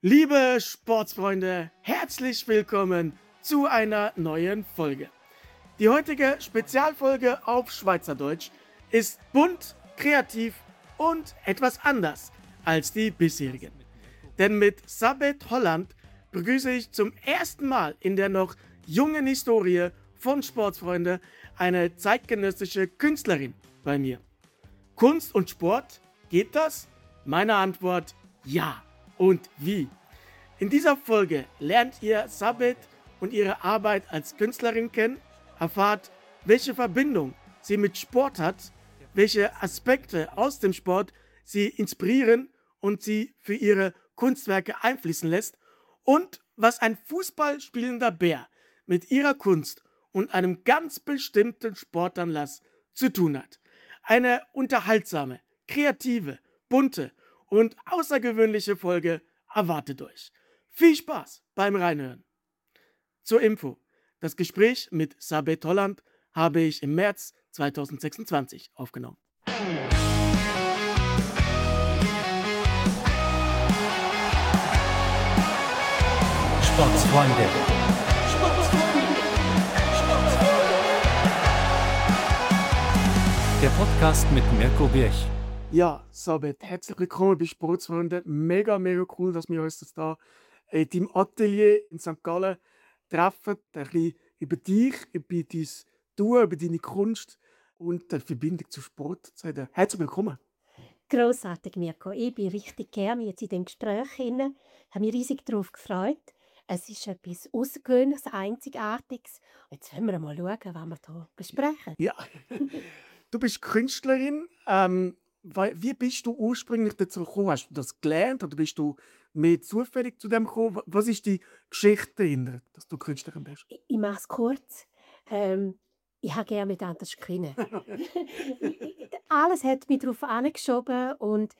Liebe Sportsfreunde, herzlich willkommen zu einer neuen Folge. Die heutige Spezialfolge auf Schweizerdeutsch ist bunt, kreativ und etwas anders als die bisherigen. Denn mit Sabet Holland begrüße ich zum ersten Mal in der noch jungen Historie von Sportsfreunde eine zeitgenössische Künstlerin bei mir. Kunst und Sport, geht das? Meine Antwort: ja. Und wie? In dieser Folge lernt ihr Sabet und ihre Arbeit als Künstlerin kennen, erfahrt, welche Verbindung sie mit Sport hat, welche Aspekte aus dem Sport sie inspirieren und sie für ihre Kunstwerke einfließen lässt und was ein Fußball spielender Bär mit ihrer Kunst und einem ganz bestimmten Sportanlass zu tun hat. Eine unterhaltsame, kreative, bunte und außergewöhnliche Folge erwartet euch. Viel Spaß beim Reinhören. Zur Info: Das Gespräch mit Sabet Holland habe ich im März 2026 aufgenommen. Sportsfreunde. Der Podcast mit Mirko Birch. Ja, Sabet, herzlich willkommen bei Sportsfreunde. Mega cool, dass wir uns das da in deinem Atelier in St. Gallen treffen, ein bisschen über dich, über dein Tun, über deine Kunst und die Verbindung zu Sport zu reden. Herzlich willkommen. Grossartig, Mirko. Ich bin richtig gerne jetzt in diesem Gespräch hinein. Ich habe mich riesig darauf gefreut. Es ist etwas Außergewöhnliches, Einzigartiges. Jetzt wollen wir mal schauen, was wir hier besprechen. Ja, du bist Künstlerin. Wie bist du ursprünglich dazu gekommen? Hast du das gelernt oder bist du mehr zufällig zu dem gekommen? Was ist die Geschichte dahinter, dass du Künstlerin bist? Ich mache es kurz. Ich habe gerne miteinander spielen. Alles hat mich darauf angeschoben und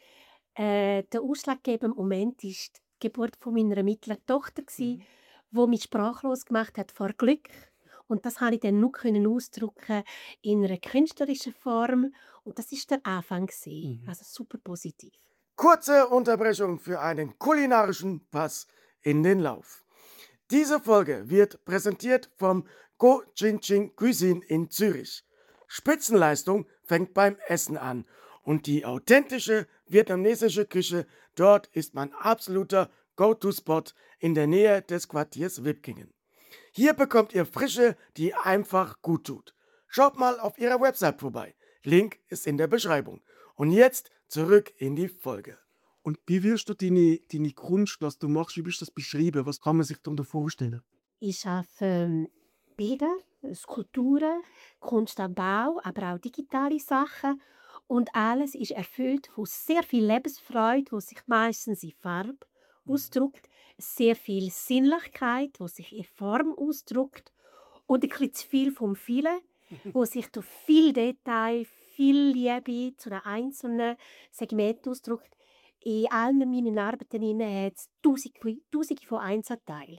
der ausschlaggebende Moment war die Geburt von meiner mittleren Tochter, die mich sprachlos gemacht hat vor Glück. Und das konnte ich dann nur ausdrücken in einer künstlerischen Form. Und das war der Anfang. Also super positiv. Kurze Unterbrechung für einen kulinarischen Pass in den Lauf. Diese Folge wird präsentiert vom Go Chin Chin Cuisine in Zürich. Spitzenleistung fängt beim Essen an und die authentische vietnamesische Küche dort ist mein absoluter Go-To-Spot in der Nähe des Quartiers Wipkingen. Hier bekommt ihr Frische, die einfach gut tut. Schaut mal auf ihrer Website vorbei. Link ist in der Beschreibung. Und jetzt zurück in die Folge. Und wie wirst du deine Kunst, was du machst, wie bist du das beschreiben? Was kann man sich darunter vorstellen? Ich arbeite Bilder, Skulpturen, Kunst am Bau, aber auch digitale Sachen. Und alles ist erfüllt von sehr viel Lebensfreude, die sich meistens in Farbe ausdrückt, sehr viel Sinnlichkeit, die sich in Form ausdrückt und ein bisschen zu viel vom Vielen, wo sich durch viel Detail, viel Liebe zu einem einzelnen Segment ausdrückt. In allen meinen Arbeiten hat es Tausende von Einzelteilen.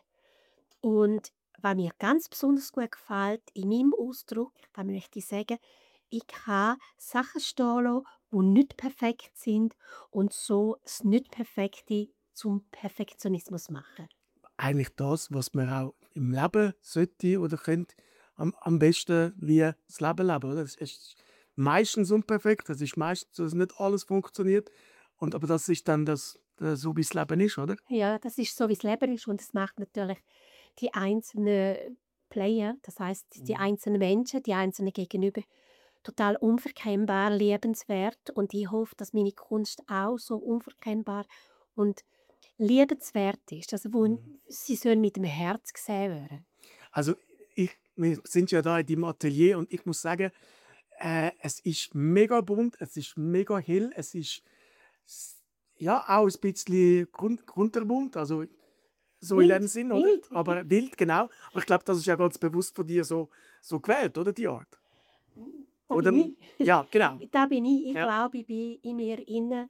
Und was mir ganz besonders gut gefällt in meinem Ausdruck, da möchte ich sagen, ich kann Sachen stehen lassen, die nicht perfekt sind und so das Nicht-Perfekte zum Perfektionismus machen. Eigentlich das, was man auch im Leben sollte oder könnte am besten wie das Leben leben. Oder? Es ist meistens unperfekt, es ist meistens, dass nicht alles funktioniert. Aber das ist dann so, wie das Leben ist, oder? Ja, das ist so, wie das Leben ist und es macht natürlich die einzelnen Player, das heißt die einzelnen Menschen, die einzelnen Gegenüber, total unverkennbar, liebenswert und ich hoffe, dass meine Kunst auch so unverkennbar und liebenswert ist. Also sie soll mit dem Herz gesehen werden. Also wir sind ja da in deinem Atelier und ich muss sagen, es ist mega bunt, es ist mega hell, es ist ja auch ein bisschen kunterbunt, also so in dem Sinn, oder? Wild. Aber wild, genau. Aber ich glaube, das ist ja ganz bewusst von dir so gewählt, oder, die Art? Da Oder? bin ich. Ja, genau. Da bin ich. Ich Ja. glaube, ich bin in mir innen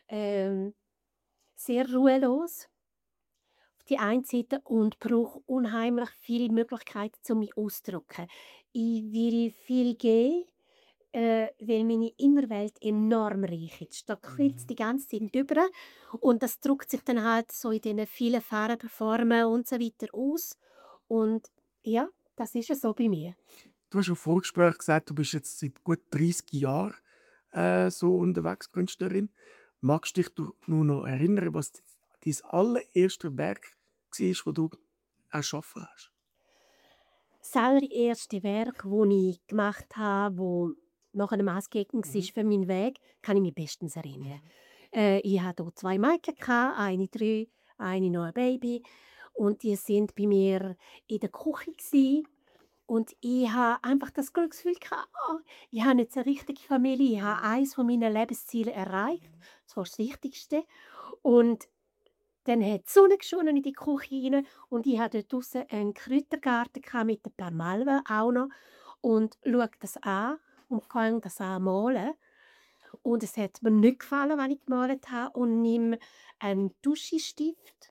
sehr ruhelos auf die einen Seite und brauche unheimlich viele Möglichkeiten, um mich auszudrücken. Ich will viel geben, weil meine Innerwelt enorm reich ist. Da quillt es die ganze Zeit drüber und das drückt sich dann halt so in diesen vielen Farben, Formen und so weiter aus. Und ja, das ist ja so bei mir. Du hast im Vorgespräch gesagt, du bist jetzt seit gut 30 Jahren so unterwegs, Künstlerin. Magst du dich nur noch erinnern, was dein allererste Werk war, das du erschaffen hast? Das allererste Werk, das ich gemacht habe, das nachher maßgebend war für meinen Weg, kann ich mich bestens erinnern. Ich hatte hier 2 Mädchen, eine 3, eine noch ein Baby. Und die waren bei mir in der Küche. Und ich hatte einfach das Glücksgefühl, ich habe jetzt eine richtige Familie. Ich habe eines meiner Lebensziele erreicht. Das war das Wichtigste. Und dann hat die Sonne geschonen in die Küche rein und ich hatte dort draussen einen Kräutergarten mit ein paar Malven auch noch und schaue das an und kann das malen. Und es hat mir nicht gefallen, was ich gemalt habe und nehme einen Tuschestift,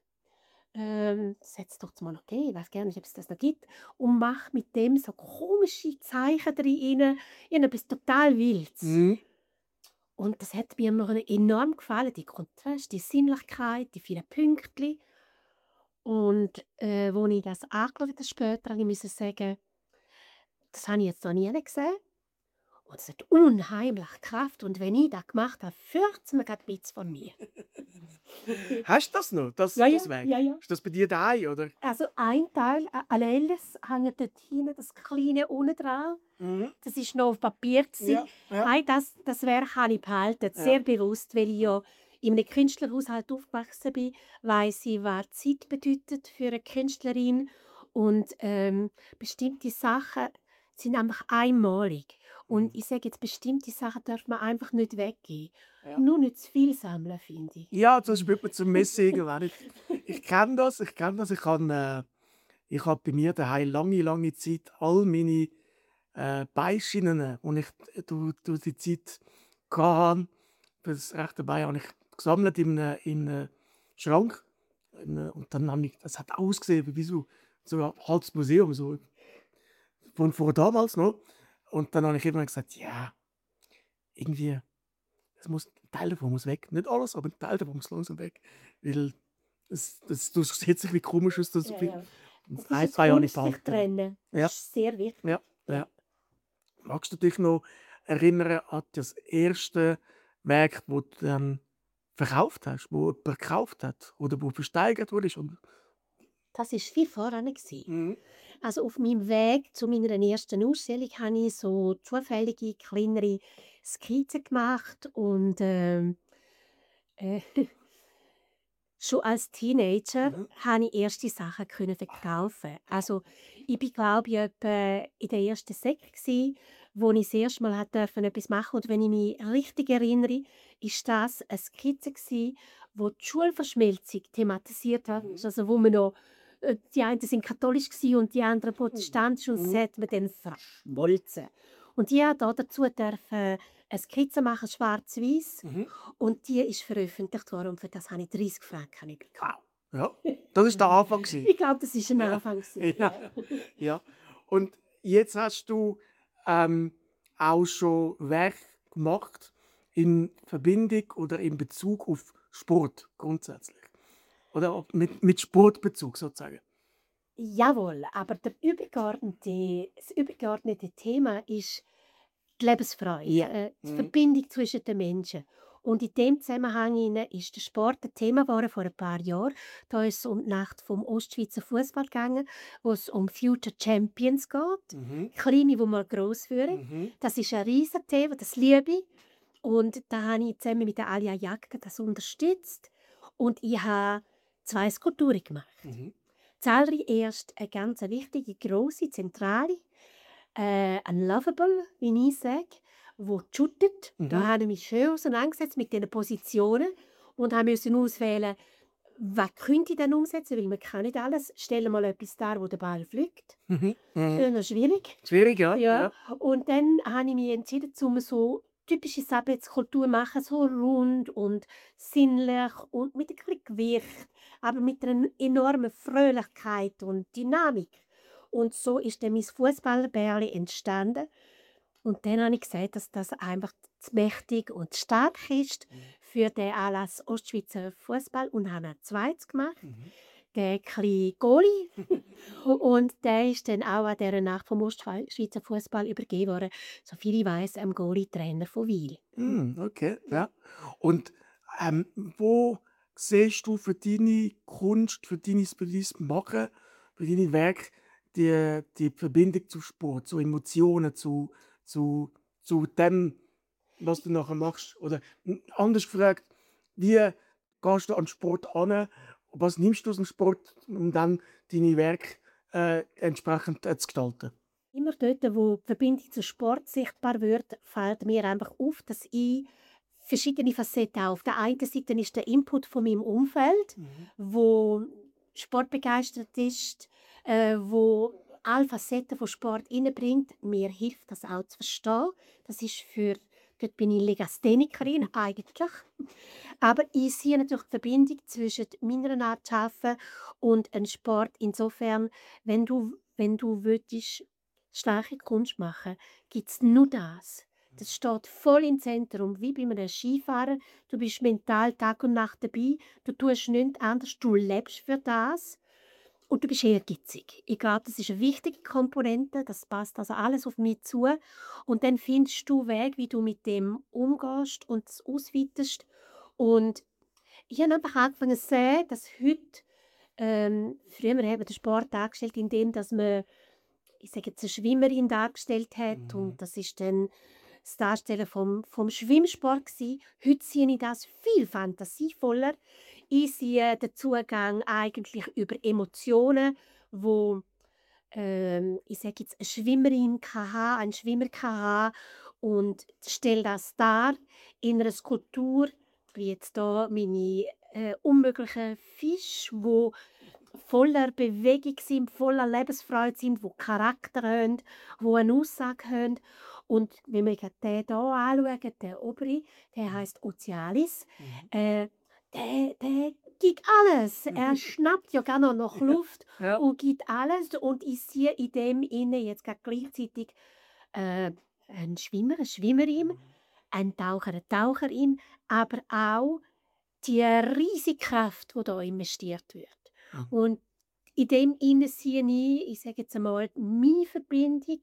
das hat es doch mal noch gegeben, ich weiß gar nicht, ob es das noch gibt, und mache mit dem so komische Zeichen drin, etwas total Wildes. Mhm. Und das hat mir immer enorm gefallen, die Kontrast, die Sinnlichkeit, die vielen Pünktchen. Und als ich das angeschaut habe später, musste ich sagen, das habe ich jetzt noch nie gesehen. Und es hat unheimlich Kraft. Und wenn ich das gemacht habe, fürchtet es mir gerade ein bisschen von mir. Hast du das noch, das Ja, ja, Werk? ja, ja. Ist das bei dir daheim, oder? Also ein Teil, alles hängt dort hinten, das kleine unten dran. Mhm. Das war noch auf Papier. Ja, ja. Nein, das Werk habe ich behalten, sehr bewusst, weil ich ja in einem Künstlerhaushalt aufgewachsen bin, weiss ich, was Zeit bedeutet für eine Künstlerin. Und bestimmte Sachen sind einfach einmalig. Und ich sage jetzt, bestimmte Sachen darf man einfach nicht weggeben. Ja. Nur nicht zu viel sammeln, finde ich. Ja, das spielt man zum Messen irgendwann. Ich kenne das. Ich habe bei mir daheim lange Zeit all meine Beischienen, die ich durch die Zeit hatte, für das rechte Bein, habe ich gesammelt in einem Schrank. Und dann habe ich, das hat ausgesehen wie so ein halbes Museum, so von damals noch. Und dann habe ich immer gesagt, ja, irgendwie, ein Teil davon muss weg. Nicht alles, aber ein Teil davon muss langsam weg. Weil das sieht sich wie komisch aus. Das Ja, ja. das Es ist zwei Jahre nicht Kunst, sich behalten. trennen. Ja. Das ist sehr wichtig. Ja, ja. Magst du dich noch erinnern an das erste Werk, das du dann verkauft hast, wo jemand gekauft hat oder wo versteigert wurde? Das war viel voran. Mhm. Also auf meinem Weg zu meiner ersten Ausstellung habe ich so zufällige, kleinere Skizzen gemacht und äh, schon als Teenager konnte ich erste Sachen verkaufen. Also ich war, glaube ich, etwa in der ersten Sek, wo ich das erste Mal etwas machen durfte. Und wenn ich mich richtig erinnere, war das eine Skizze, die die Schulverschmelzung thematisiert hat. Also wo man noch, die einen waren katholisch und die anderen protestantisch und das hat man dann verschmolzen. Und ich durfte dazu eine Skizze machen, schwarz-weiß. Und die ist veröffentlicht worden und für das habe ich 30 Franken bekommen. Ja, das war der Anfang. Ich glaube, das war ein Anfang. Ja. Ja. Und jetzt hast du auch schon Werk gemacht in Verbindung oder in Bezug auf Sport grundsätzlich. Oder mit Sportbezug sozusagen. Jawohl, aber das übergeordnete Thema ist die Lebensfreude, Ja. die Verbindung zwischen den Menschen. Und in dem Zusammenhang ist der Sport ein Thema geworden vor ein paar Jahren. Da ist es um die Nacht vom Ostschweizer Fußball gegangen, wo es um Future Champions geht. Kleine, die mal gross führen. Das ist ein riesiges Thema, das liebe ich. Und da habe ich zusammen mit der Alia Jagger das unterstützt. Und ich habe 2 Skulpturen gemacht. Zuallererst eine ganz wichtige, grosse, zentrale, unlovable, wie ich sage, die shootet. Da habe ich mich schön auseinandergesetzt mit diesen Positionen und musste auswählen, was könnte ich dann umsetzen, weil man kann nicht alles. Stellen mal etwas dar, wo der Ball fliegt. Das ist schwierig. Schwierig, ja. Ja. Und dann habe ich mich entschieden, um so typische Sabbatskultur zu machen, so rund und sinnlich und mit ein bisschen Gewicht, aber mit einer enormen Fröhlichkeit und Dynamik. Und so ist dann mein Fußballerbärli entstanden. Und dann habe ich gesagt, dass das einfach zu mächtig und zu stark ist für den Anlass Ostschweizer Fußball und habe ein zweites gemacht, den kleinen Goalie. Und der ist dann auch an dieser Nacht vom Ostschweizer Fußball übergeben worden, soviel ich weiß, am Goalie-Trainer von Wil. Okay, ja. Und wo siehst du für deine Kunst, für dein Machen, für deine Werke die Verbindung zum Sport, zu Emotionen, zu dem, was du nachher machst? Oder anders gefragt, wie gehst du an den Sport an? Was nimmst du aus dem Sport, um dann deine Werke entsprechend zu gestalten? Immer dort, wo die Verbindung zum Sport sichtbar wird, fällt mir einfach auf, dass ich verschiedene Facetten habe. Auf der einen Seite ist der Input von meinem Umfeld, wo sportbegeistert ist, wo alle Facetten von Sport reinbringt. Mir hilft das auch zu verstehen. Das ist dort bin ich Legasthenikerin eigentlich. Aber ich sehe natürlich die Verbindung zwischen meiner Art zu arbeiten und einem Sport. Insofern, wenn du willst, starke Kunst machen, gibt es nur das. Das steht voll im Zentrum, wie bei einem Skifahrer. Du bist mental Tag und Nacht dabei, du tust nichts anderes, du lebst für das und du bist ehrgeizig. Ich glaube, das ist eine wichtige Komponente, das passt also alles auf mich zu. Und dann findest du Weg, wie du mit dem umgehst und es ausweitest. Und ich habe einfach angefangen zu sehen, dass heute, früher haben wir den Sport dargestellt, indem dass man, ich sage jetzt, eine Schwimmerin dargestellt hat und das ist dann das Darstellen vom Schwimmsport gsi. Heute sehe ich das viel fantasievoller. Ich sehe den Zugang eigentlich über Emotionen, wo, ich sage jetzt, eine Schwimmerin kann haben, ein Schwimmer kann haben und stelle das dar in einer Skulptur, wie jetzt hier meine unmöglichen Fische, wo voller Bewegung sind, voller Lebensfreude sind, die Charakter haben, die eine Aussage haben. Und wenn wir gerade den hier anschauen, den obere, der heisst Ocealis, der gibt alles. Er schnappt ja gerne noch nach Luft Ja. und gibt alles. Und ich sehe in dem innen jetzt gerade gleichzeitig einen Schwimmer, eine Schwimmerin, einen Taucher, eine Taucherin, aber auch die riesige Kraft, die da investiert wird. Und in dem innen sehe ich sage jetzt einmal, meine Verbindung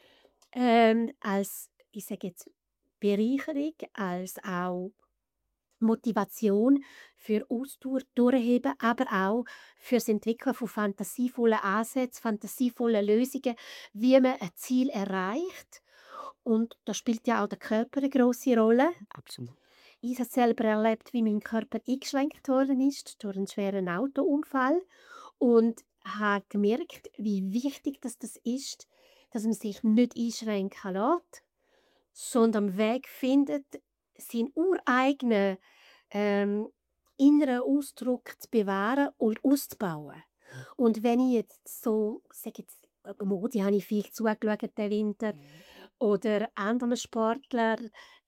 als, ich sage jetzt, Bereicherung, als auch Motivation für Ausdauer durchheben, aber auch für das Entwickeln von fantasievollen Ansätzen, fantasievollen Lösungen, wie man ein Ziel erreicht. Und da spielt ja auch der Körper eine grosse Rolle. Absolut. Ich habe selber erlebt, wie mein Körper eingeschränkt worden ist durch einen schweren Autounfall und habe gemerkt, wie wichtig das ist, dass man sich nicht einschränken lässt, sondern einen Weg findet, seinen ureigenen inneren Ausdruck zu bewahren und auszubauen. Und wenn ich jetzt so, sage jetzt, Modi habe ich viel zugeschaut den Winter oder anderen Sportlern,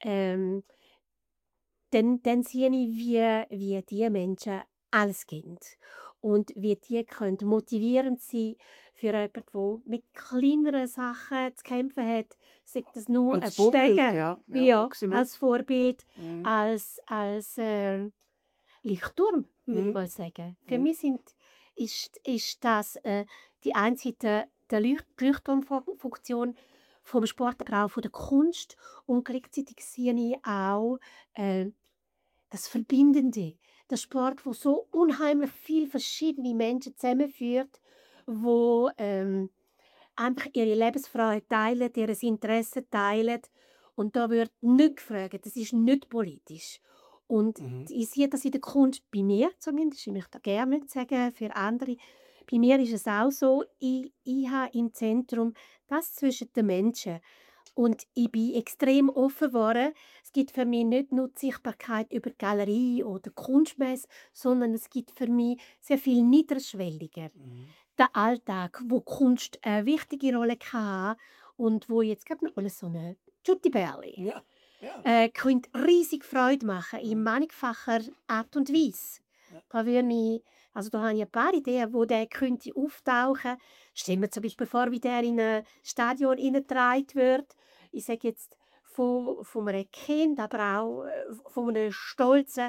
dann sehe ich, wie diese Menschen alles geben. Und wie die können motivierend sein für jemanden, der mit kleineren Sachen zu kämpfen hat. Sei das nur ein Als Vorbild, Steigen, ja. ja, Absolut. als Vorbild, Mhm. als Lichtturm, würde ich mal sagen. Für mich ist das die eine Seite der Leuchtturmfunktion vom Sport, aber auch von der Kunst. Und gleichzeitig sehe ich auch das Verbindende. Der Sport, wo so unheimlich viele verschiedene Menschen zusammenführt, wo einfach ihre Lebensfreude teilen, ihr Interesse teilen. Und da wird nicht gefragt, das ist nicht politisch. Und ich sehe das in der Kunst, bei mir zumindest, ich möchte gerne nicht sagen für andere, bei mir ist es auch so, ich habe im Zentrum das zwischen den Menschen. Und ich bin extrem offen geworden. Es gibt für mich nicht nur die Sichtbarkeit über die Galerie oder Kunstmesse, sondern es gibt für mich sehr viel niederschwelliger. Der Alltag, wo Kunst eine wichtige Rolle kann haben und wo jetzt gerade noch so eine Giutti-Bärli Ja. Ja. könnte riesig Freude machen in mannigfacher Art und Weise. Da würde mich, also da habe ich ein paar Ideen, wo der könnte auftauchen. Stellen wir zum Beispiel vor, wie der in ein Stadion hineingetragen wird. ich sage jetzt, von einem Kind, aber auch von einem stolzen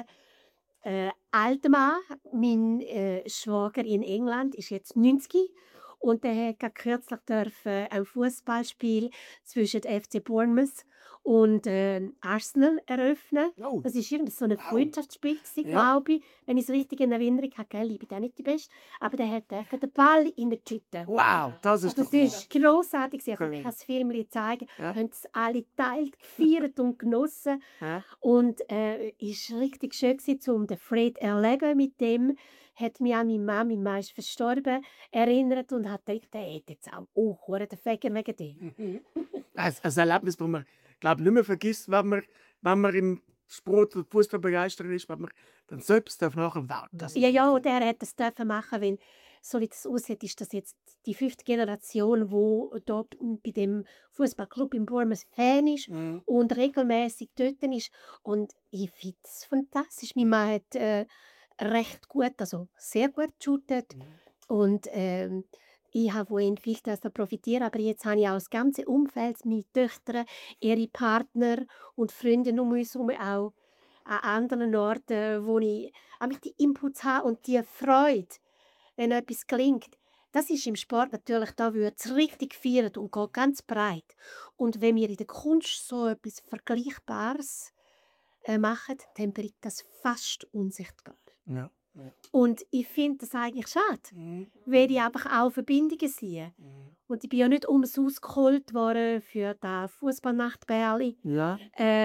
alten Mann. Mein Schwager in England ist jetzt 90 und der hat gerade kürzlich dürfen ein Fußballspiel zwischen FC Bournemouth und Arsenal eröffnen. Oh, Das ist irgend so ein wow. Freundschaftsspiel, Ja. glaube ich, wenn ich es richtig in Erinnerung habe. Gell? Ich bin auch nicht die Beste. Aber der hat den Ball in der Tüte. Wow, das ist Das doch ist grossartig. Ich Cool. kann das Film zeigen. Ja. Haben es alle geteilt, gefeiert und genossen. Ja. Und es war richtig schön, um den Fred erleben. Mit dem hat mich an meine Mama, meine Mama ist verstorben, erinnert und hat gedacht, der hat jetzt auch den Fäger wegen dem. Ein Erlebnis, das man glaube nicht mehr vergisst, wenn man im Sport oder Fußball begeistert ist, wenn man dann selbst nachher werden. Das Ja, und er hat das dürfen machen, wenn so wie das aussieht, ist das jetzt die 5. Generation, die dort bei dem Fußballclub in Bournemouth Fan ist Mhm. und regelmäßig dort ist. Und ich finde es fantastisch. Mein Mann hat recht gut, also sehr gut geshootet. Und ich habe von ihnen viel davon profitiert, aber jetzt habe ich auch das ganze Umfeld, meine Töchter, ihre Partner und Freunde um uns herum auch an anderen Orten, wo ich auch die Inputs habe und die Freude, wenn etwas gelingt. Das ist im Sport natürlich, da wird es richtig gefeiert und geht ganz breit. Und wenn wir in der Kunst so etwas Vergleichbares machen, dann bleibt das fast unsichtbar. Ja. Und ich finde das eigentlich schade, Mhm. weil ich einfach auch Verbindungen sehe. Und ich bin ja nicht umsonst geholt worden für die Fußballnacht Berli. Ja.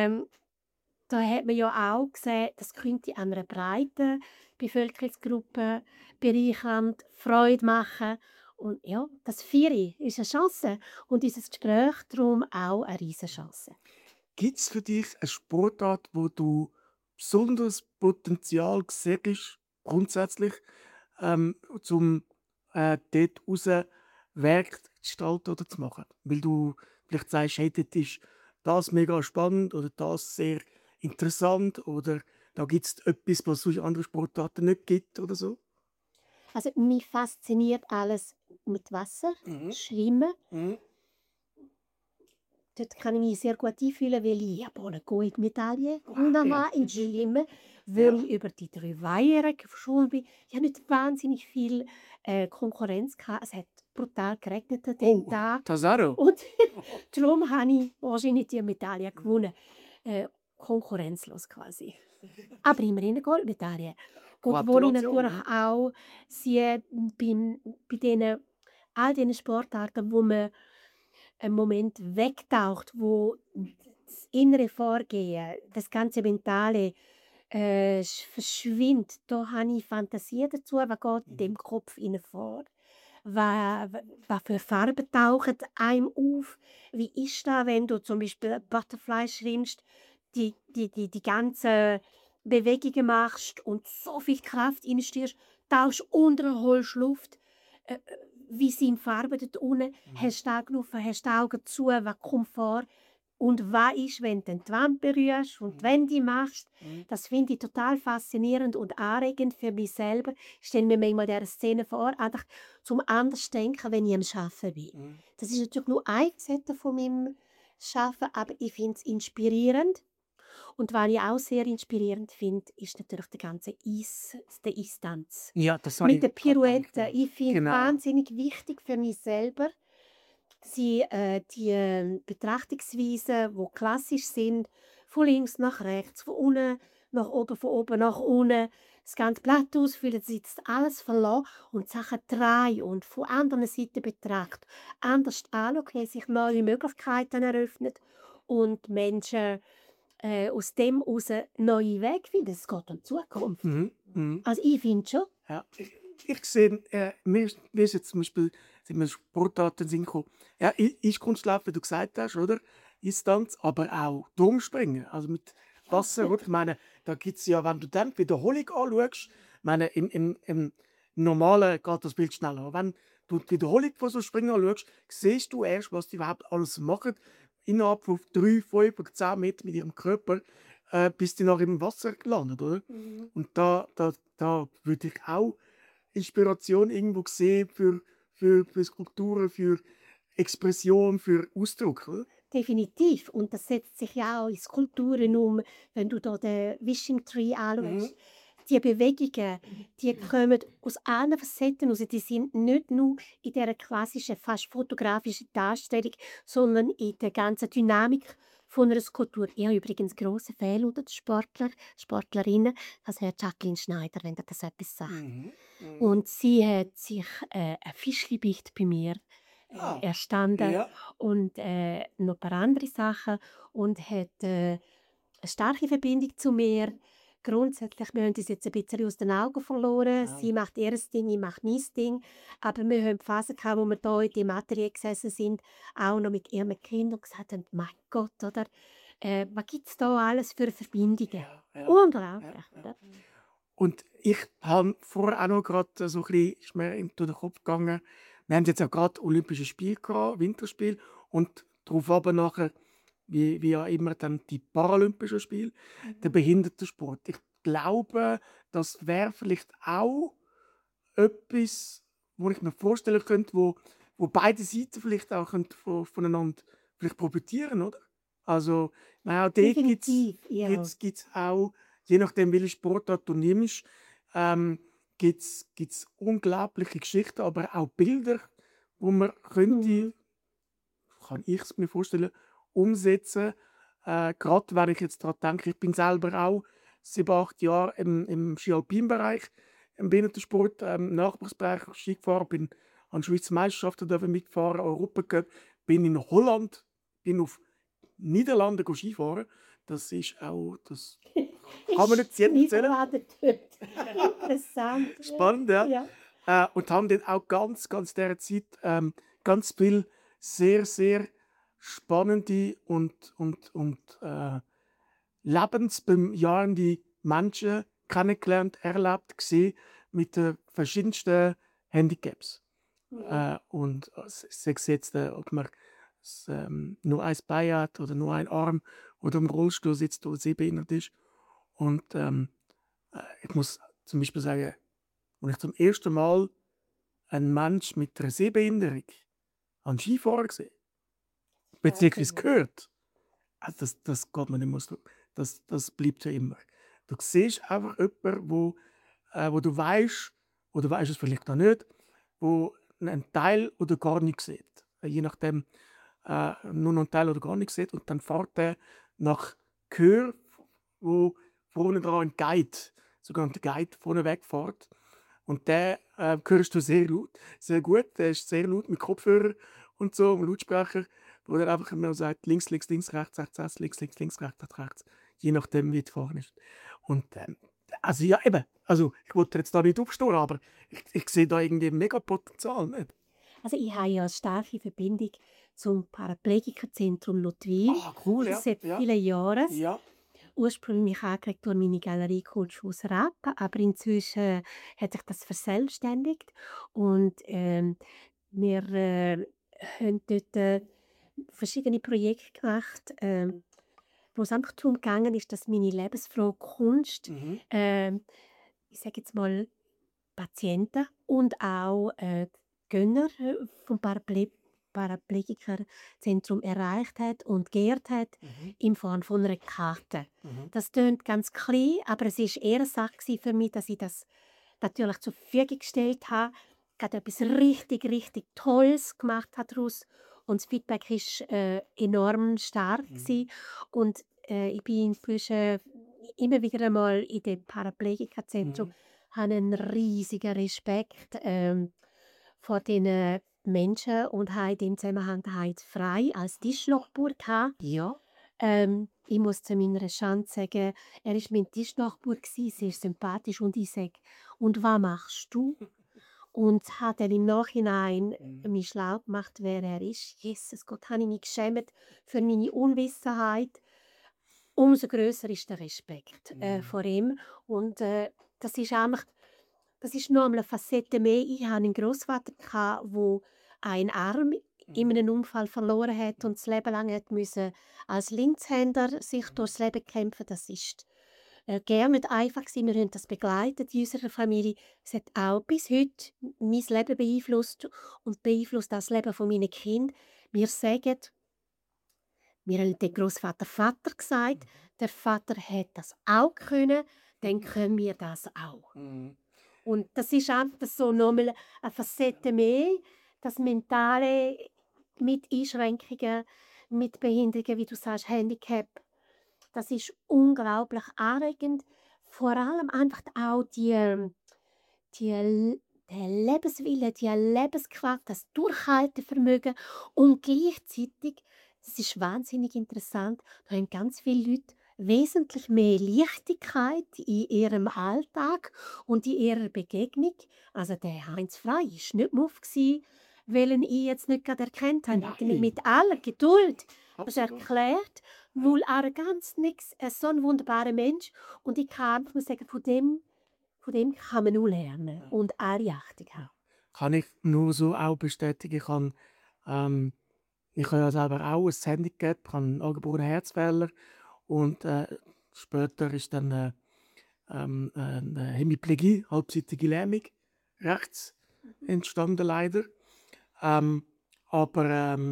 Da hat man ja auch gesehen, das könnte einer breiten Bevölkerungsgruppe bereichernd Freude machen. Und ja, das Vieri ist eine Chance. Und unser Gespräch darum auch eine riesige Chance. Gibt es für dich eine Sportart, wo du besonderes Potenzial siehst, grundsätzlich, um dort raus Werk zu gestalten oder zu machen? Weil du vielleicht sagst, hey, dort ist das mega spannend oder das sehr interessant oder da gibt es etwas, was es in anderen Sportarten nicht gibt oder so? Also mich fasziniert alles mit Wasser, Schwimmen. Mhm. Dort kann ich mich sehr gut einfühlen, weil ich habe auch eine Goldmedaille gewonnen habe in Schwimmen, weil ich über die 3 Weiher geschwommen bin. Ich habe nicht wahnsinnig viel Konkurrenz gehabt. Es hat brutal geregnet an dem Tag. Das auch. Und darum habe ich wahrscheinlich die Medaille gewonnen. Konkurrenzlos quasi. Aber immerhin eine Goldmedaille. Und wo ich Gratulation, natürlich auch sehe, bei all diesen Sportarten, wo man einen Moment wegtaucht, wo das innere Vorgehen, das ganze Mentale verschwindet. Da habe ich Fantasie dazu, was geht in dem Kopf innen vor. Was für Farben tauchen einem auf? Wie ist das, wenn du zum Beispiel Butterfly schwimmst, die ganzen Bewegungen machst und so viel Kraft reinstehst, tauchst unten, holst Luft. Wie sind die Farben dort unten? Hast du Augen offen, hast du Augen zu, was kommt vor? Und was ist, wenn du die Wand berührst und die Wände machst? Das finde ich total faszinierend und anregend für mich selber. Ich stelle mir manchmal diese Szene vor, einfach zum anders denken, wenn ich am Arbeiten bin. Das ist natürlich nur eine Facette von meinem Arbeiten, aber ich finde es inspirierend. Und was ich auch sehr inspirierend finde, ist natürlich der Eistanz. Ja, das Mit den Pirouetten. Ich finde Genau. wahnsinnig wichtig für mich selber, die Betrachtungsweisen, die klassisch sind, von links nach rechts, von unten nach oben, von oben nach unten, das ganze Blatt ausfüllen, sie jetzt alles verlassen und die Sachen drehen und von anderen Seiten betrachtet, anders anschauen, sich neue Möglichkeiten eröffnet und Menschen aus dem heraus neue Wege finden. Es geht um die Zukunft. Also ich finde schon. Ja. Ich sehe, mir ist jetzt zum Beispiel sind mir Sportarten in den Sinn gekommen. Ja, ist Kunstlaufen, wie du gesagt hast, oder? Eistanz, aber auch Turmspringen, also mit Wasser. Oder? Ich meine, da gibt es ja, wenn du dann die Wiederholung anschaust, ich meine, im Normalen geht das Bild schneller. Aber wenn du die Wiederholung von so Springen anschaust, siehst du erst, was die überhaupt alles machen, innerhalb von 3, 5 oder 10 Metern mit ihrem Körper, bis die nachher im Wasser landen, oder? Und da würde ich auch Inspiration irgendwo sehen für Skulpturen, für Expression, für Ausdruck. Oder? definitiv. Und das setzt sich ja auch in Skulpturen um. Wenn du da den Wishing Tree Mhm. anschaust, die Bewegungen, die kommen aus allen Facetten raus. Die sind nicht nur in dieser klassischen, fast fotografischen Darstellung, sondern in der ganzen Dynamik von einer Skulptur. Ich habe übrigens grossen Fan unter den Sportlerinnen. Das wäre Jacqueline Schneider, wenn dir das etwas sagt. Mhm. Mhm. Und sie hat sich ein Fischchenbild bei mir Ah, erstanden ja. und noch ein paar andere Sachen und hat eine starke Verbindung zu mir. Grundsätzlich, wir haben uns jetzt ein bisschen aus den Augen verloren. Ah. Sie macht ihr Ding, ich mache mein Ding. Aber wir haben Phasen gehabt, wo wir hier in die Materie gesessen sind, auch noch mit ihren Kindern und gesagt haben, mein Gott, oder? Was gibt es da alles für Verbindungen? Ja, ja, Unglaublich, ja. oder? Und ich habe vorher auch noch gerade so ein bisschen, ist mir durch den Kopf gegangen, wir haben jetzt auch gerade Olympische Spiele gehabt, Winterspiel, und darauf aber nachher, wie ja immer, dann die Paralympischen Spiele, der Behindertensport. Ich glaube, das wäre vielleicht auch etwas, wo ich mir vorstellen könnte, wo beide Seiten vielleicht auch voneinander vielleicht profitieren, oder? Also, naja, dort Definitiv, ja. gibt's auch, je nachdem, welche Sportart du nimmst, gibt's unglaubliche Geschichten, aber auch Bilder, wo man könnte, kann ich es mir vorstellen, umsetzen. Gerade wenn ich jetzt daran denke, ich bin selber auch 7, 8 Jahre im Ski-Alpin-Bereich, im Behindertensport, Nachwuchsbereich Ski gefahren, bin an Schweizer Meisterschaften dürfen mitfahren, Europacup, bin in Holland, bin auf Niederlande Skifahren. Das ist auch, das kann man nicht jedem erzählen. Niederlande dort. Interessant. Spannend, ja. Und haben dann auch ganz, ganz dieser Zeit ganz viel sehr, sehr spannende und lebensbejahende Menschen kennengelernt, erlebt, gesehen mit den verschiedensten Handicaps. Und sei es jetzt, ob man nur ein Bein hat oder nur einen Arm oder im Rollstuhl sitzt oder sehbehindert ist. Und ich muss zum Beispiel sagen, als ich zum ersten Mal einen Mensch mit einer Sehbehinderung an Skifahren gesehen beziehungsweise gehört, also das geht mir nicht mehr aus. Das bleibt ja immer. Du siehst einfach jemanden, wo du weißt, oder weißt es vielleicht noch nicht, wo einen Teil oder gar nicht sieht. Je nachdem, nur noch einen Teil oder gar nicht sieht. Und dann fährt er nach Gehör, wo vorne dran ein Guide, sogenannter Guide, vorne wegfährt. Und den hörst du sehr laut, sehr gut. Der ist sehr laut mit Kopfhörer und so, mit Lautsprecher, wo er einfach immer sagt, links, links, links, rechts, rechts, rechts, links, links, links, rechts, rechts, rechts. Je nachdem, wie du fahren ist. Und also ja, eben, also ich wollte jetzt da nicht aufstehen, aber ich sehe da irgendwie mega Potenzial, nicht? Also ich habe ja eine starke Verbindung zum Paraplegikerzentrum Ludwig. Ah, cool, ja. Seit Ja. vielen Jahren. Ja. Ursprünglich angeregt durch meine Galeriecoach aus Rappen, aber inzwischen hat sich das verselbstständigt und wir haben dort verschiedene Projekte gemacht, wo es einfach darum gegangen ist, dass meine lebensfrohe Kunst, Mhm. ich sage jetzt mal, Patienten und auch Gönner vom Paraplegikerzentrum erreicht hat und geehrt hat in Form von einer Karte. Das klingt ganz klein, aber es war eher eine Sache für mich, dass ich das natürlich zur Verfügung gestellt habe, gerade etwas richtig, richtig Tolles gemacht habe daraus. Und das Feedback war enorm stark. Und ich bin inzwischen immer wieder einmal in dem Paraplegikerzentrum, habe einen riesigen Respekt vor den Menschen und habe in dem Zusammenhang Heid Frei als Tischnachbar gehabt. Ja. Ich muss zu meiner Schande sagen, er war mein Tischnachbar, sehr sympathisch und ich sage, «Und was machst du?» Und hat er im Nachhinein mich schlau gemacht, wer er ist. Jesus Gott, habe ich mich geschämt für meine Unwissenheit. Umso grösser ist der Respekt vor ihm. Und das ist einfach, das ist noch eine Facette mehr. Ich hatte einen Großvater, der einen Arm in einem Unfall verloren hat und das Leben lang hat müssen als Linkshänder sich durchs Leben kämpfen. Das ist gerne nicht einfach gewesen. Wir haben das begleitet in unserer Familie. Es hat auch bis heute mein Leben beeinflusst und beeinflusst das Leben von meinen Kindern. Wir sagen, Wir haben den Großvater Vater gesagt. Der Vater hat das auch können, dann können wir das auch. Mhm. Und das ist einfach so nochmal eine Facette mehr, das Mentale mit Einschränkungen, mit Behinderungen, wie du sagst, Handicap. Das ist unglaublich anregend. Vor allem einfach auch der Lebenswille, die Lebenskraft, das Durchhaltevermögen und gleichzeitig, das ist wahnsinnig interessant, da haben ganz viele Leute wesentlich mehr Leichtigkeit in ihrem Alltag und in ihrer Begegnung. Also der Heinz Frey war nicht muff, weil ihn ich jetzt nicht gerade erkannt habe. Er hat mir Nein. mit aller Geduld das Absolut. erklärt, null Arroganz, nichts. Er ist so ein wunderbarer Mensch und ich kann einfach nur sagen, von dem kann man nur lernen und alle Achtung haben. Kann ich nur so auch bestätigen. Ich habe ja selber auch ein Handicap, ich habe einen angeborenen Herzfehler und später ist dann eine Hemiplegie, halbseitige Lähmung, rechts entstanden leider. Ähm, aber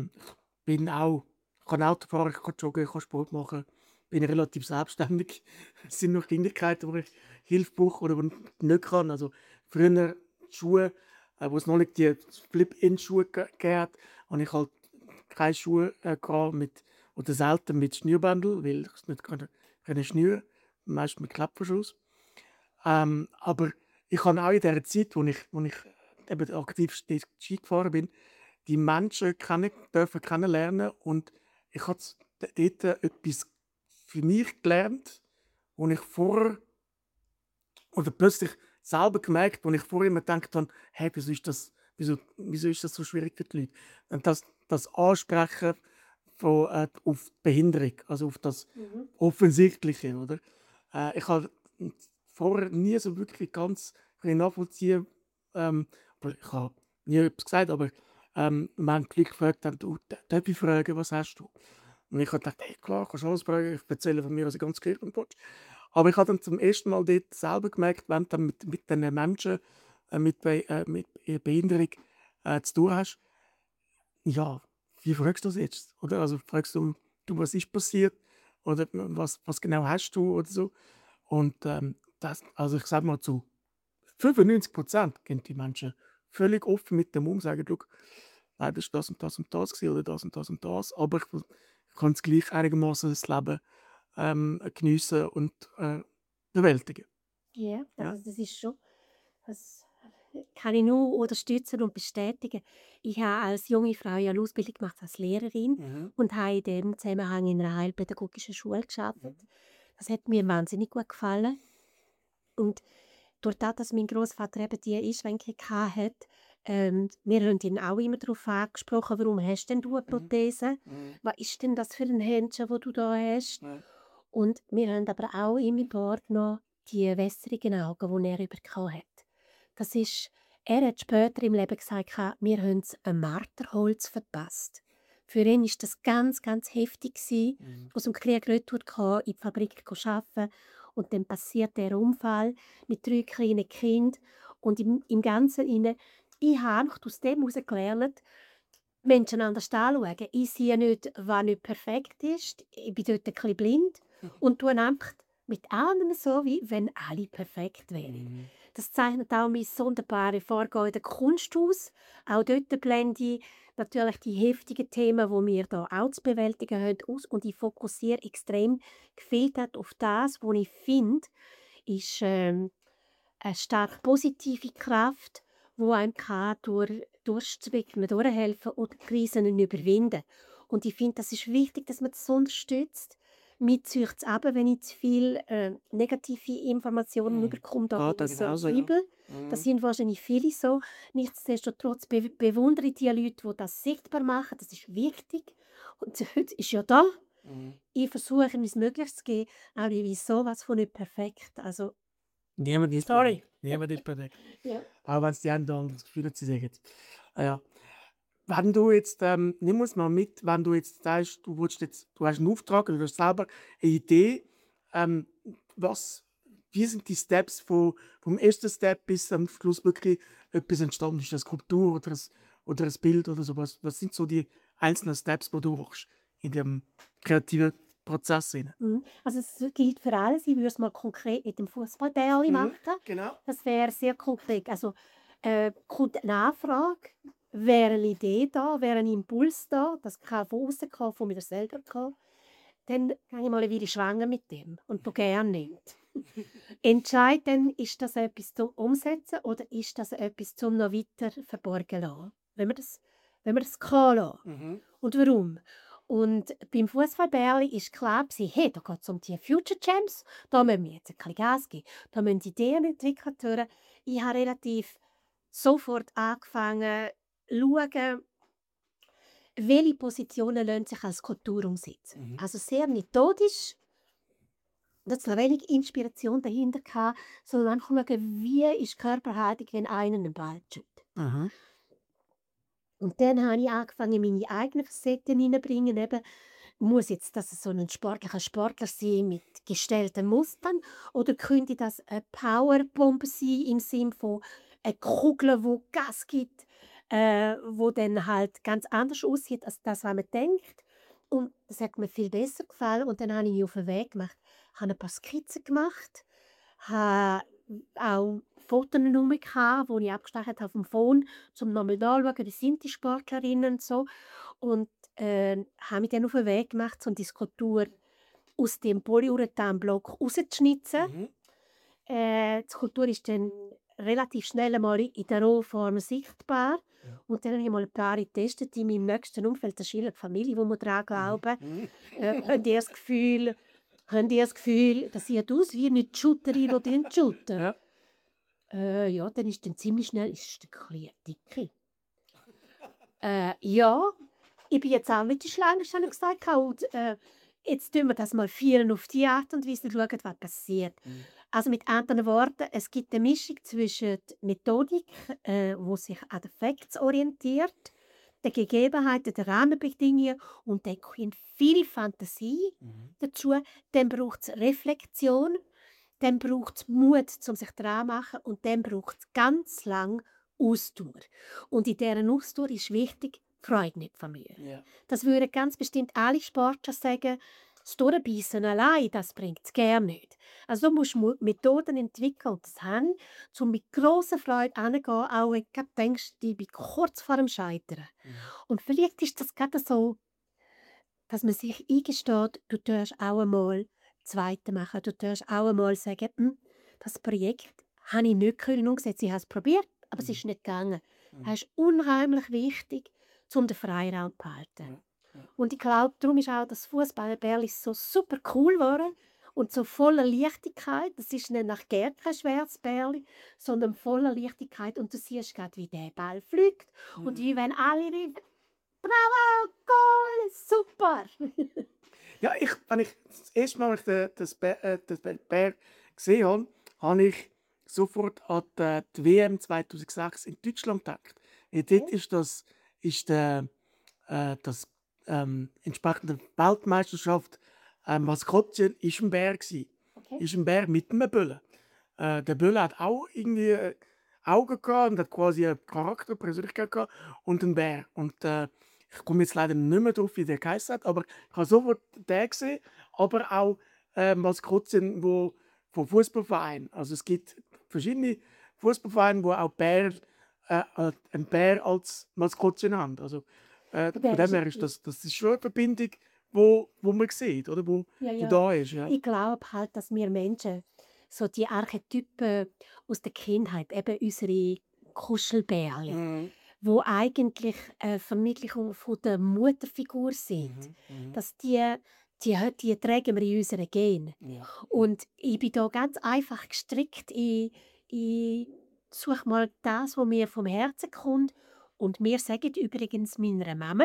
ich kann Auto fahren, ich kann joggen, ich kann Sport machen, bin relativ selbstständig. Es sind noch Kleinigkeiten, wo ich Hilfe brauche oder wo ich nicht kann. Also früher die Schuhe, wo es noch nicht die Flip-in-Schuhe gegeben hat, habe ich halt keine Schuhe oder selten mit Schnürbändel, weil ich es nicht können schnüren, meist mit Klettverschluss. Aber ich habe auch in der Zeit, wo ich eben aktiv Ski gefahren bin, die Menschen kennenlernen und ich habe dort etwas für mich gelernt, wo ich vorher oder plötzlich selber gemerkt, wo ich vorher immer gedacht habe, hey, wieso ist das so schwierig für die Leute? Und das Ansprechen auf die Behinderung, also auf das Offensichtliche, oder? Ich habe vorher nie so wirklich ganz nachvollziehen, aber ich habe nie etwas gesagt, aber wir haben die Leute gefragt, du, darf ich fragen, was hast du? Und ich habe gedacht, hey, klar, kannst du alles fragen, ich erzähle von mir, was ich ganz Kirche willst. Aber ich habe dann zum ersten Mal dort selber gemerkt, wenn du dann mit den Menschen mit Behinderung zu tun hast, ja, wie fragst du das jetzt? Oder? Also fragst du, was ist passiert? Oder was genau hast du? Oder so. Und also ich sage mal, zu 95% gehen die Menschen völlig offen mit dem um, sagen, schau, nein, das ist das und das gewesen, oder das und das und das. Aber ich kann es gleich einigermaßen das Leben geniessen und bewältigen. Ja, Ja. also das ist schon, das kann ich nur unterstützen und bestätigen. Ich habe als junge Frau ja eine Ausbildung gemacht als Lehrerin und habe in dem Zusammenhang in einer heilpädagogischen Schule gearbeitet. Das hat mir wahnsinnig gut gefallen. Und durch das, dass mein Großvater eben diese Einschränkung hatte, wir haben ihn auch immer darauf angesprochen, warum hast denn du eine Prothese? Was ist denn das für ein Händchen, das du da hast? Ja. Und wir haben aber auch immer wahrgenommen, die wässrigen Augen, die er bekommen hat. Das ist, er hat später im Leben gesagt, wir haben ein Marterholz verpasst. Für ihn war das ganz, ganz heftig aus dem Krieg retour in die Fabrik arbeiten und dann passiert der Unfall mit 3 kleinen Kindern und im Ganzen inne, ich habe aus dem heraus gelernt, Menschen anders anschauen. Ich sehe nicht, was nicht perfekt ist. Ich bin dort ein bisschen blind und tue einfach mit allem so, wie wenn alle perfekt wären. Das zeichnet auch mein sonderbares Vorgehen in der Kunst aus. Auch dort blende ich natürlich die heftigen Themen, die wir hier auch zu bewältigen haben, aus. Und ich fokussiere extrem gefiltert auf das, was ich finde, ist eine stark positive Kraft, die einem durchzwicken, durchhelfen oder Krisen überwinden. Und ich finde, das ist wichtig, dass man das unterstützt. Mir zieht es ab, wenn ich zu viel negative Informationen überkomme, da Geht bin da ich so genauso, ja. übel. Das sind wahrscheinlich viele so. Nichtsdestotrotz bewundere ich die Leute, die das sichtbar machen. Das ist wichtig. Und heute ist ja da. Ich versuche, es möglich zu geben, aber ich weiß sowas von nicht perfekt. Also, Niemand ist sorry. perfekt. Niemand ist perfekt. Ja. Auch wenn es die anderen das Gefühl haben, sie sagen. Ja. Wenn du jetzt, nimm uns mal mit, wenn du jetzt sagst, du hast einen Auftrag oder du hast selber eine Idee, ähm, wie sind die Steps vom ersten Step bis am Schluss wirklich etwas entstanden ist, eine Skulptur oder ein Bild oder sowas? Was sind so die einzelnen Steps, die du machst? in dem kreativen Prozess rein. Also es gilt für alles. Ich würde es mal konkret mit dem Fußballbärli machen. Genau. Das wäre sehr konkret. Also kommt eine Anfrage, wäre eine Idee da, wäre ein Impuls da, das kann von außen kommen, von mir selber kommen. Dann gehe ich mal wieder schwanger mit dem und du gerne nicht. Entscheiden, ist das etwas zum Umsetzen oder ist das etwas zum noch weiter verborgen lassen? Wenn wir das kann lassen. Und warum? Und beim Fußballbärli ist klar, hey, da geht es um die Future Champs, da müssen wir jetzt ein bisschen Gas geben, da müssen die Ideen entwickelt werden. Ich habe relativ sofort angefangen zu schauen, welche Positionen lassen sich als Kultur umsetzen. Also sehr methodisch. Da hat wenig Inspiration dahinter gehabt, sondern einfach schauen, wie ist die Körperhaltung, wenn einer einen Ball schüttet. Und dann habe ich angefangen, meine eigenen Facetten hineinzubringen. Eben, muss jetzt das so ein sportlicher Sportler sein mit gestellten Mustern oder könnte das eine Powerbombe sein im Sinne von einer Kugel, die Gas gibt, wo dann halt ganz anders aussieht als das, was man denkt. Und das hat mir viel besser gefallen. Und dann habe ich mich auf den Weg gemacht, habe ein paar Skizzen gemacht, habe auch Fotos gehabt, die ich abgestachelt habe vom Phone, um nochmal nachzuschauen, wie sind die Sportlerinnen und so. Und habe mich dann auf den Weg gemacht, um die Skulptur aus dem Polyurethan-Block rauszuschnitzen. Die Skulptur ist dann relativ schnell einmal in der Rohform sichtbar. Und dann habe ich mal ein paar getestet in meinem nächsten Umfeld, das ist die Familie, die wir daran glauben. Habt ihr das Gefühl, das sieht aus wie eine Shooterin oder Shooter? Ja, dann ist dann ziemlich schnell ist ein bisschen dicke. Ja, ich bin jetzt auch nicht die Schlangste, habe ich gesagt. Und, jetzt tun wir das mal vieren auf die Art und Weise und schauen, was passiert. Also mit anderen Worten, es gibt eine Mischung zwischen Methodik, die sich an den Facts orientiert, den Gegebenheiten, den Rahmenbedingungen und dann kommt viel Fantasie dazu. Dann braucht es Reflexion, dann braucht es Mut, um sich dran zu machen und dann braucht es ganz lang Ausdauer. Und in dieser Ausdauer ist wichtig, Freude nicht verlieren. Ja. Das würden ganz bestimmt alle Sportler sagen, das Durchbeissen allein, das bringt es gerne nicht. Also du musst Methoden entwickeln und das haben, um mit grosser Freude anzugehen, auch wenn du denkst, ich bin kurz vor dem Scheitern. Und vielleicht ist das gerade so, dass man sich eingesteht, du darfst auch einmal das Zweite machen, du darfst auch einmal sagen, das Projekt habe ich nicht umgesetzt, ich habe es probiert, aber es ist nicht gegangen. Das ist unheimlich wichtig, um den Freiraum zu behalten. Und ich glaube, darum ist auch das Fußballbärli so super cool geworden und so voller Leichtigkeit. Das ist nicht nach Gerd kein schweres Bärli, sondern voller Leichtigkeit. Und du siehst gerade, wie der Ball fliegt und wie wenn alle rufen, «Bravo, Goal, super!» Ja, wenn ich das erste Mal, als ich das Bär gesehen habe, habe ich sofort an die WM 2006 in Deutschland gedacht. Dort ist das entsprechende Weltmeisterschaft Maskottchen ist ein Bär gsi. Okay. Ist ein Bär mit einem Böllen. Der Böllen hat auch irgendwie Augen gehabt und hat quasi einen Charakter, Persönlichkeit gehabt und einen Bär. Und ich komme jetzt leider nicht mehr drauf, wie der geheißen hat, aber ich habe sofort den gesehen, aber auch Maskottchen von Fußballvereinen. Also es gibt verschiedene Fußballvereine, die auch einen Bär als Maskottchen haben. Also von dem her ist das ist schon eine Verbindung, wo man sieht, oder? Wo da ist. Ja. Ich glaube halt, dass wir Menschen so die Archetypen aus der Kindheit, eben unsere Kuschelbärchen, wo eigentlich eine Vermittlung von der Mutterfigur sind, dass die tragen wir in unseren Genen. Ja. Und ich bin da ganz einfach gestrickt. Ich suche mal das, was mir vom Herzen kommt. Und wir sagen übrigens meiner Mama,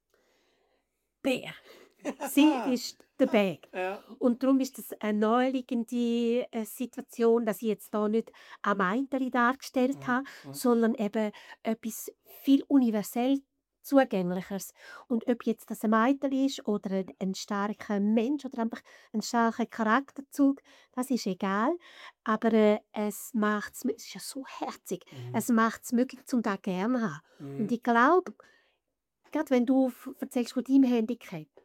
Bär. Sie ist der Bag. Ja. Und darum ist es eine naheliegende Situation, dass ich jetzt hier nicht ein Meiteli dargestellt habe, sondern eben etwas viel universell Zugänglicheres. Und ob jetzt das ein Meiteli ist oder ein starker Mensch oder einfach ein starker Charakterzug, das ist egal. Aber es ist ja so herzig, es macht es möglich, zum da gerne zu haben. Und ich glaube, gerade wenn du erzählst von deinem Handicap,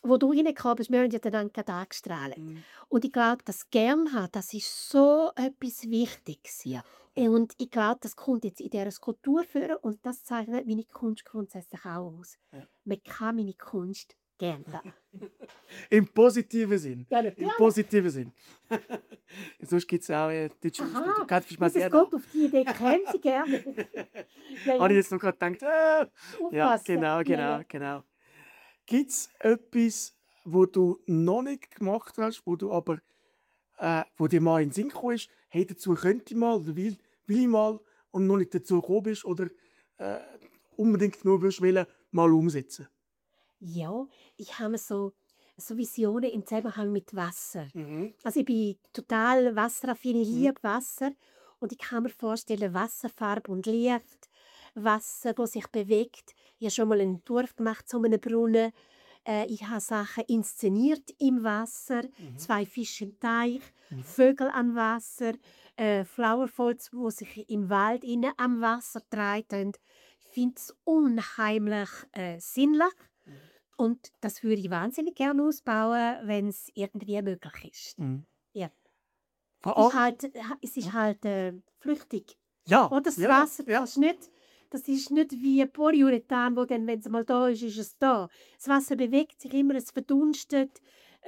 wo du reingekommen bist, wir haben ja dann gerade angestrahlt. Mhm. Und ich glaube, das gern haben, das ist so etwas Wichtiges. Ja. Und ich glaube, das kommt jetzt in dieser Skulptur vor und das zeichnet meine Kunst grundsätzlich auch aus. Ja. Man kann meine Kunst gerne haben. Im positiven Sinn. Ja, Im natürlich. positiven Sinn. Sonst gibt es auch deutsche Aha, Ausdrücke. Kannst du mal dieses sehr Gott auf die Idee kennen Sie gerne. Ja, Habe ich ja, jetzt noch gerade gedacht, ja, aufpassen. genau, Ja, genau, ja. genau. Gibt es etwas, wo du noch nicht gemacht hast, wo du aber, wo dir mal in den Sinn gekommen ist, hey, dazu könnte ich mal oder will ich mal und noch nicht dazu gekommen bist oder äh, unbedingt nur willst wollen, mal umsetzen? Ja, ich habe so Visionen im Zusammenhang mit Wasser. Mhm. Also ich bin total wasseraffin, ich Mhm. liebe Wasser und ich kann mir vorstellen, Wasserfarbe und Licht, Wasser, das sich bewegt. Ich habe schon mal einen Entwurf gemacht zu einem Brunnen. Ich habe Sachen inszeniert im Wasser, Mhm. 2 Fische im Teich, Mhm. Vögel am Wasser, Flowerfolz, wo sich im Wald innen am Wasser treiben. Ich finde es unheimlich sinnlich. Mhm. Und das würde ich wahnsinnig gerne ausbauen, wenn es irgendwie möglich ist. Mhm. Ja. Vor Es ist allem, halt, es ist halt flüchtig. ja, Oder das ja, Wasser, ja. das ist nicht wie Polyurethan, wo dann, wenn es mal da ist es da. Das Wasser bewegt sich immer, es verdunstet,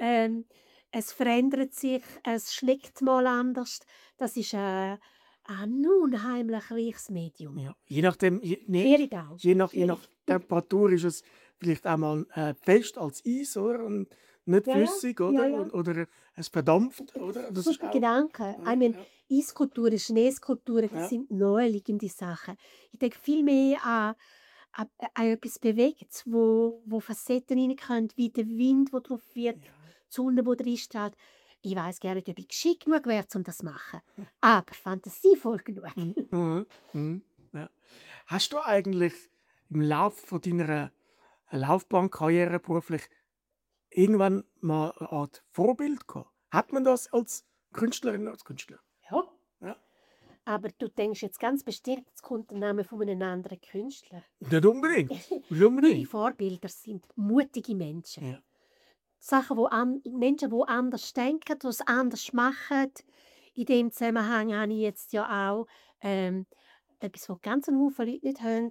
es verändert sich, es schmeckt mal anders. Das ist ein unheimlich reiches Medium. Ja. Je nachdem, Schwierig auch. je nach Schwierig. Temperatur ist es vielleicht einmal fest als Eis, oder? Und nicht Ja, ja, flüssig, ja, oder? ja. Oder es verdampft, oder? Das ist Super auch. Gedanke. Ja, Ich meine, ja, Eisskulpturen, Schneeskulpturen, das ja. sind naheliegende Sachen. Ich denke viel mehr an etwas Bewegtes, wo Facetten rein können, wie der Wind, der drauf wird, die Sonne, die drin steht. Ich weiß gar nicht, ob ich geschickt genug wäre, um das zu machen. Aber fantasievoll genug. Mhm. Mhm. Mhm. Ja. Hast du eigentlich im Laufe von deiner Laufbahn, Karriere beruflich irgendwann mal eine Art Vorbild gehabt? Hat man das als Künstlerin, als Künstler? Ja. Ja. Aber du denkst jetzt ganz bestimmt, es kommt der Name von einem anderen Künstler. Nicht unbedingt. Nicht Meine unbedingt. Vorbilder sind mutige Menschen. Ja. Sachen, Menschen, die anders denken, die es anders machen. In dem Zusammenhang habe ich jetzt ja auch etwas, was ganz ein Haufen Leute nicht haben.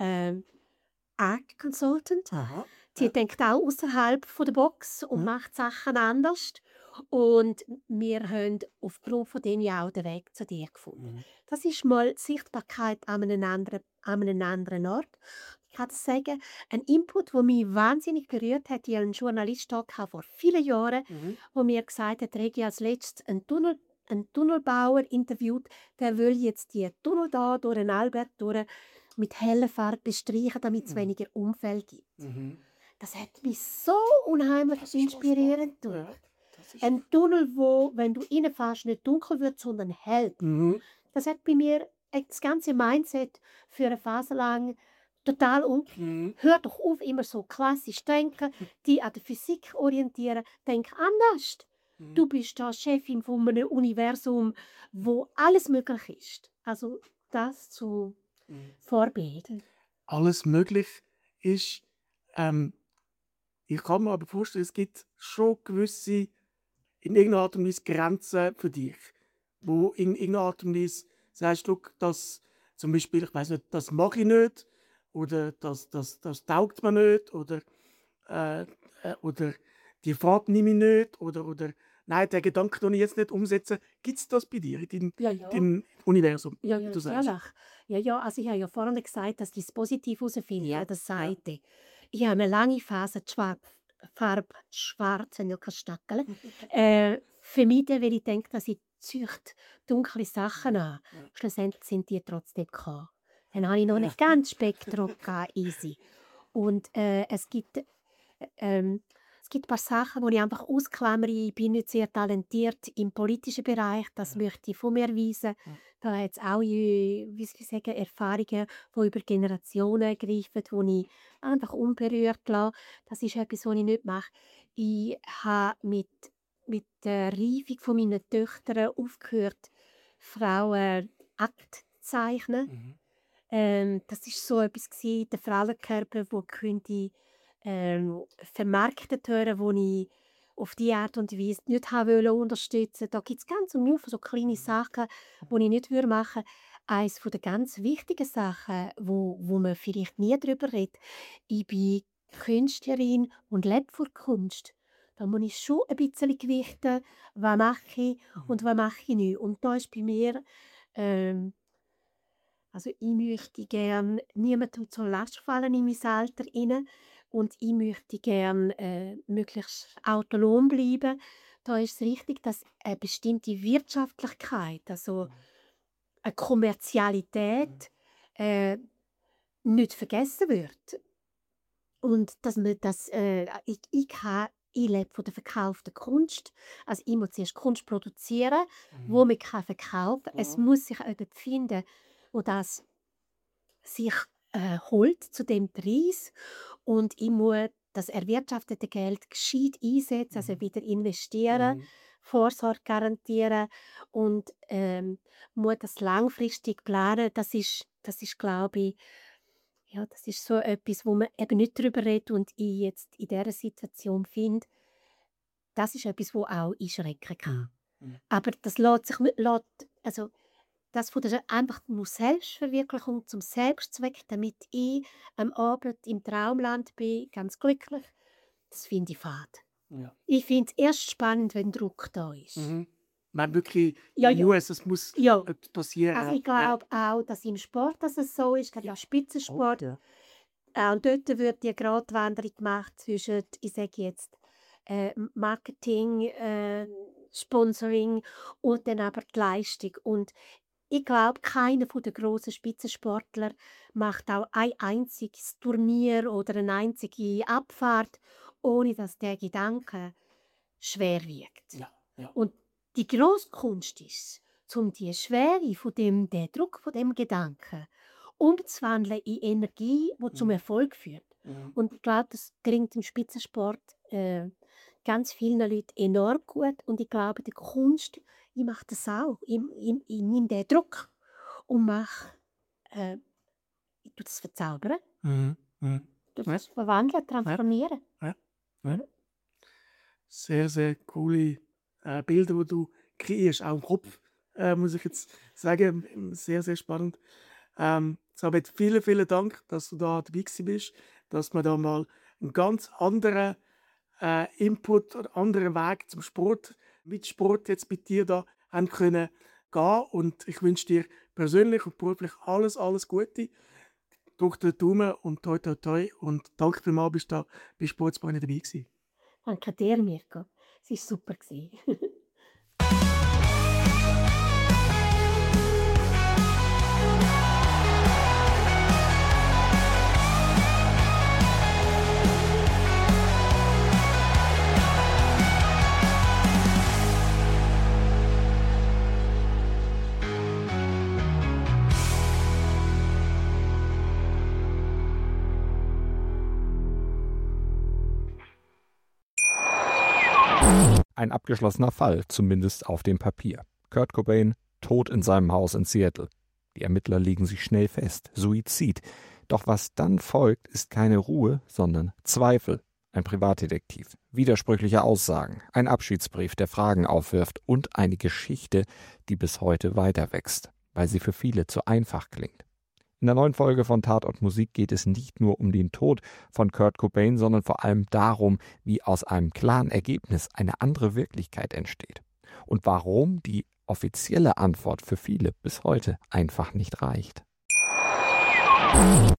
Art Consultant. Aha. Die Ja. denkt auch außerhalb der Box und Mhm. macht Sachen anders. Und wir haben aufgrund von dem ja auch den Weg zu dir gefunden. Mhm. Das ist mal die Sichtbarkeit an einem anderen Ort. Ich kann das sagen, ein Input, der mich wahnsinnig berührt hat. Ich hatte einen Journalist da vor vielen Jahren, Mhm. der mir gesagt hat, Regi als letztes einen Tunnelbauer interviewt, der will jetzt die Tunnel da durch den Albert durch mit heller Farbe bestreichen, damit es Mhm. weniger Unfälle gibt. Mhm. Das hat mich so unheimlich Das ist schon inspirierend spannend. Ja, gedacht. das ist Ein Tunnel, wo, wenn du reinfährst, nicht dunkel wird, sondern hell. Mhm. Das hat bei mir das ganze Mindset für eine Phase lang total Mhm. Hör doch auf, immer so klassisch denken, die an der Physik orientieren. Denk anders. Mhm. Du bist da Chefin von einem Universum, wo alles möglich ist. Also das zu Mhm. Vorbild. Alles möglich ist. Ich kann mir aber vorstellen, es gibt schon gewisse, in irgendeiner Art und Weise, Grenzen für dich. Wo in irgendeiner Art und Weise sagst du, dass zum Beispiel, ich weiß nicht, das mache ich nicht, oder das taugt mir nicht, äh, oder die Farbe nehme ich nicht, oder nein, den Gedanken kann ich jetzt nicht umsetzen. Gibt es das bei dir, in deinem, Ja, ja. deinem Universum, Ja, wie ja, du sagst? natürlich. Ja, ja, also ich habe ja vorhin gesagt, dass ich das positiv herausfinde, Ja, das ja. Seite. Ich habe eine lange Phase die Farbe schwarz, wenn ich kein Stackel, vermeiden, weil ich denke, dass ich zücht dunkle Sachen an. Ja. Schlussendlich sind die trotzdem gekommen. Dann habe ich noch nicht ganz Spektrum gehabt, easy. Und es gibt ein paar Sachen, die ich einfach ausklammere. Ich bin nicht sehr talentiert im politischen Bereich, das möchte ich von mir weisen. Ja. Da hat es auch wie soll ich sagen, Erfahrungen, die über Generationen greifen, die ich einfach unberührt lasse. Das ist etwas, was ich nicht mache. Ich habe mit der Reifung meiner Töchter aufgehört, Frauen Akt zu zeichnen. Mhm. Das war so etwas, der Frauenkörper, der könnte vermarktet hören, wo ich auf die Art und Weise nicht unterstützen wollte. Da gibt es ganz viele so kleine Sachen, die ich nicht machen würde. Eines der ganz wichtigen Sachen, wo man vielleicht nie darüber redet: Ich bin Künstlerin und lebe von der Kunst. Da muss ich schon ein bisschen gewichten, was mache ich und was mache ich nicht. Und da ist bei mir, also ich möchte gerne niemandem zur Last fallen in mein Alter rein. Und ich möchte gerne möglichst autonom bleiben. Da ist es wichtig, dass eine bestimmte Wirtschaftlichkeit, also eine Kommerzialität, nicht vergessen wird. Und dass man das, ich lebe von der verkauften Kunst. Also ich muss zuerst Kunst produzieren, wo man verkaufen kann. Es muss sich jemand finden, wo das sich holt zu dem Preis. Und ich muss das erwirtschaftete Geld gescheit einsetzen, also wieder investieren, Vorsorge garantieren und muss das langfristig planen. Das ist, glaube ich, ja, das ist so etwas, wo man eben nicht darüber redet und ich jetzt in dieser Situation finde, das ist etwas, das auch einschrecken kann. Aber das also das von der einfach nur Selbstverwirklichung zum Selbstzweck, damit ich am Abend im Traumland bin, ganz glücklich, das finde ich fad. Ja. Ich finde es erst spannend, wenn Druck da ist. Man wirklich es muss passieren. Also ich glaube auch, dass im Sport dass es so ist, gerade im Spitzensport. Auch dort wird die Gratwanderung gemacht zwischen, ich sage jetzt, Marketing, Sponsoring und dann aber die Leistung. Und ich glaube, keiner der grossen Spitzensportler macht auch ein einziges Turnier oder eine einzige Abfahrt, ohne dass der Gedanke schwer wiegt. Ja. Und die grosse Kunst ist, um die Schwere von den Druck von dem Gedanken umzuwandeln in Energie, die zum Erfolg führt. Und ich glaube, das gelingt im Spitzensport ganz vielen Leuten enorm gut. Und ich glaube, die Kunst, ich mache das auch. Ich nehme den Druck und ich tue das verzaubern. Das verwandeln, transformieren. Ja. Sehr, sehr coole Bilder, die du kreierst, auch im Kopf, muss ich jetzt sagen. Sehr, sehr spannend. Sabet, vielen, vielen Dank, dass du da dabei bist, dass wir da mal einen ganz anderen Input oder anderen Weg zum Sport, mit Sport jetzt bei dir da haben können gehen. Und ich wünsche dir persönlich und beruflich alles, alles Gute. Drück den Daumen und toi, toi, toi. Und danke vielmals, bist du da bei Sportsbeine dabei gewesen. Danke dir, Mirko. Es war super. Ein abgeschlossener Fall, zumindest auf dem Papier. Kurt Cobain tot in seinem Haus in Seattle. Die Ermittler legen sich schnell fest. Suizid. Doch was dann folgt, ist keine Ruhe, sondern Zweifel. Ein Privatdetektiv, widersprüchliche Aussagen, ein Abschiedsbrief, der Fragen aufwirft und eine Geschichte, die bis heute weiter wächst, weil sie für viele zu einfach klingt. In der neuen Folge von Tatort Musik geht es nicht nur um den Tod von Kurt Cobain, sondern vor allem darum, wie aus einem klaren Ergebnis eine andere Wirklichkeit entsteht. Und warum die offizielle Antwort für viele bis heute einfach nicht reicht.